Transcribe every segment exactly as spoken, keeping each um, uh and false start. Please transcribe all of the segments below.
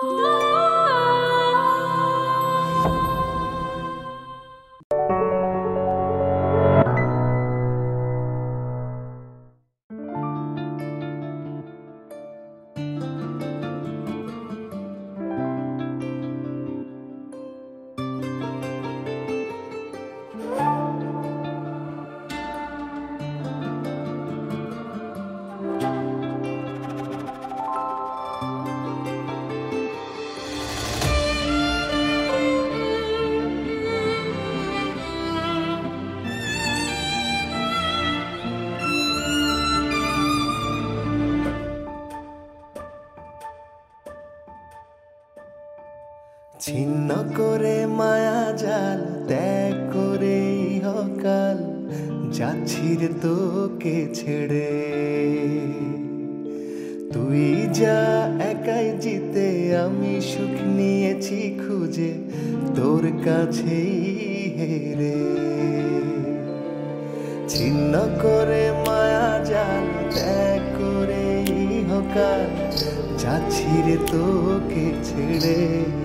ছিন্ন করে মায়া জাল ত্যাগ করে ইহকাল যাচ্ছি রে তোকে ছেড়ে। তুই যা একাই জিতে আমি সুখ নিয়েছি খুঁজে তোর কাছেই হেরে। ছিন্ন করে মায়া জাল ত্যাগ করে ইহকাল যাচ্ছি রে তোকে ছেড়ে।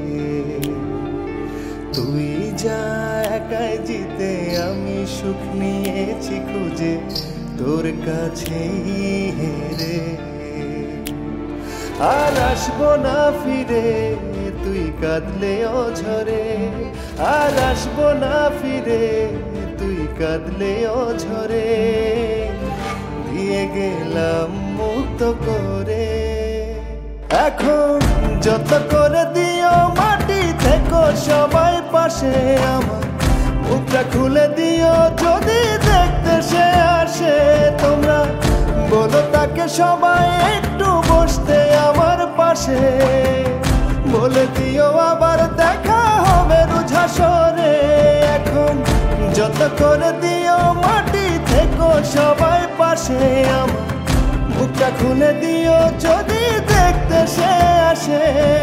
তুই যা একাই জিতে আমি সুখ নিয়েছি খুঁজে তোর কাছেই হেরে। আর আসবো না ফিরে তুই কাঁদলে অঝরে, আর আসবো না ফিরে তুই কাঁদলে অঝরে। দিয়ে গেলাম মুক্ত করে, এখন যত করে দিও মাটি থেকো সবাই পাশে আমার। মুখটা খুলে দিও যদি দেখতে সে আসে। তোমরা বলো তাকে সবাই একটু বসতে আমার পাশে। বলে দিও আবার দেখা হবে রুঝাসরে। এখন যত করে দিও মাটি থেকো সবাই পাশে আমার। মুখটা খুলে দিও যদি দেখতে সে আসে।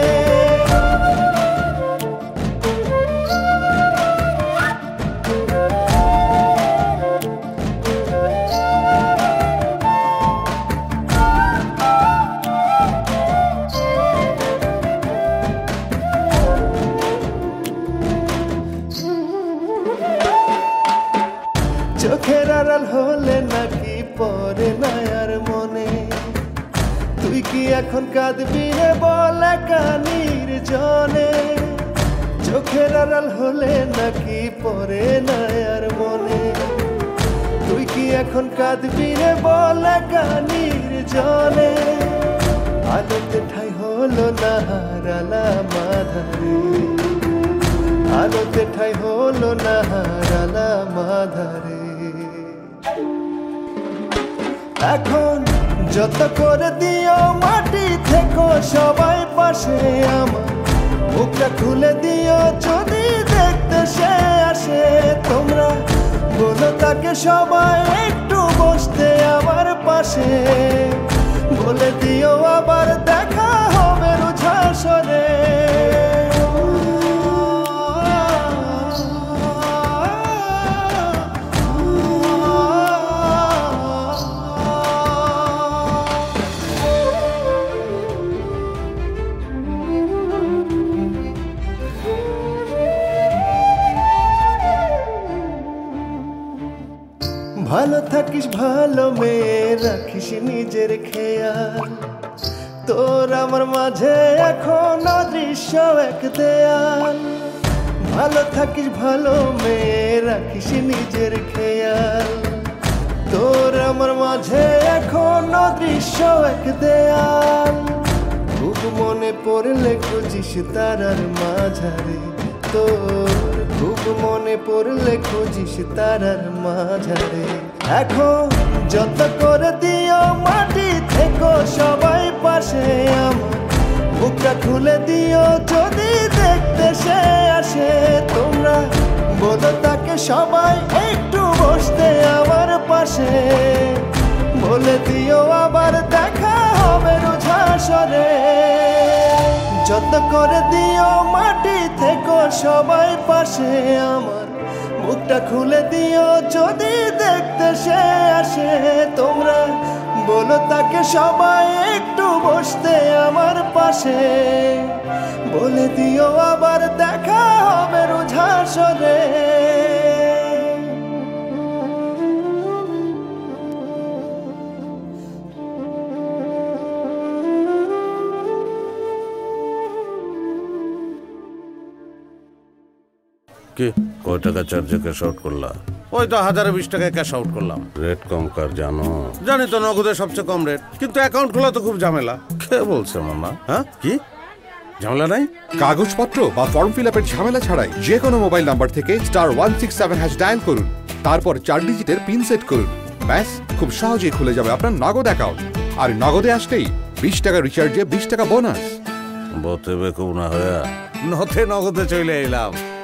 চোখের আড়াল হলে নাকি পরে না আর মনে। তুই কি এখন কাঁদবি রে বল একা নির্জনে। চোখের আড়াল হলে নাকি পরে না আর মনে। তুই কি এখন কাঁদবি রে বল একা নির্জনে। আলোতে ঠাই হলো না হারালা মাধারে, আলোতে ঠাই হলো না হারালা মাধারে। এখন যত করে দিও মাটি থেকো সবাই পাশে আমার। মুখটা খুলে দিও যদি দেখতে সে আসে। তোমরা বলো তাকে সবাই একটু বসতে আমার পাশে। বলে দিও আবার দেখা হবে রুঝাসরে। ভালো থাকিস ভালো মেয়ে রাখিস নিজের খেয়াল। তোর আমার মাঝে এখন অদৃশ্য এক দেয়াল। ভালো থাকিস ভালো মেয়ে রাখিস নিজের খেয়াল। তোর আমার মাঝে এখন অদৃশ্য এক দেয়াল। খুব মনে পড়লে খুঁজিস তারার মাঝারে। তোর খুব মনে পড়লে খুঁজিস তারার মাঝারে। এখন যত করে দিও মাটি থেকো সবাই পাশে আমার। মুখটা খুলে দিও যদি দেখতে সে আসে। তোমরা বলো তাকে সবাই একটু বসতে আমার পাশে। বলে দিও আবার দেখা হবে রুঝাসরে। যত করে দিও মাটি থেকো সবাই পাশে আমার। মুখটা খুলে দিও যদি দেখতে সে আসে। তোমরা বলো তাকে সবাই একটু বসতে আমার পাশে। বলে দিও আবার দেখা হবে রুঝাসরে। কি কয় টাকা চার্জে ক্যাশ আউট করলা? ওই তো হাজারে বিশ টাকায় ক্যাশ আউট করলাম। রেট কম কার জানো? জানি তো, নগদে সবচেয়ে কম রেট, কিন্তু অ্যাকাউন্ট খোলা তো খুব ঝামেলা। কে বলছে মামা? হ্যাঁ, কি ঝামেলা নাই? কাগজপত্র বা ফর্ম ফিল আপের ঝামেলা ছাড়াই যে কোনো মোবাইল নাম্বার থেকে star one six seven hash dial করুন, তারপর চার ডিজিটের পিন সেট করুন। ব্যাস, খুব সহজেই খুলে যাবে আপনার নগদ অ্যাকাউন্ট। আর নগদে আসলেই বিশ টাকা রিচার্জে বিশ টাকা বোনাস। বতে বেকুব না হয়ে নথে নগদে চলে এলাম।